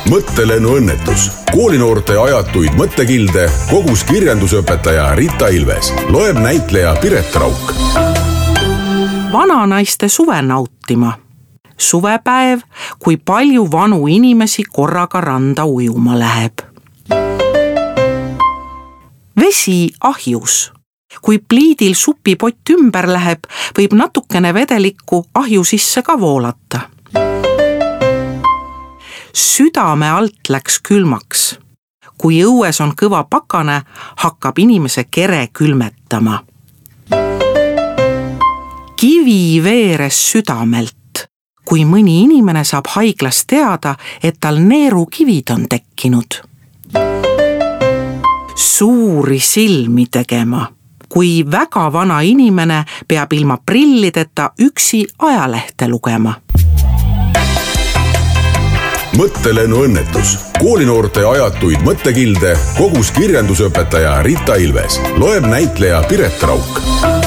mõttelennuõnnetus. Koolinoorte ajatuid mõttekilde kogus kirjandusõpetaja Rita Ilves. Loeb näitleja Piret Rauk. Vananaiste suve nautima. Suvepäev, kui palju vanu inimesi korraga randa ujuma läheb. Vesi ahjus. Kui pliidil supipott ümber läheb, võib natukene vedelikku ahju sisse ka voolata. Südame alt läks külmaks. Kui õues on kõva pakane, hakkab inimese kere külmetama. Kivi veeres südamelt. Kui mõni inimene saab haiglas teada, et tal neerukivid on tekkinud. Suuri silmi tegema. Kui väga vana inimene peab ilma prillideta üksi ajalehte lugema. Mõttelennuõnnetus. Koolinoorte ajatuid mõttekilde kogus kirjandusõpetaja Rita Ilves. Loeb näitleja Piret Rauk.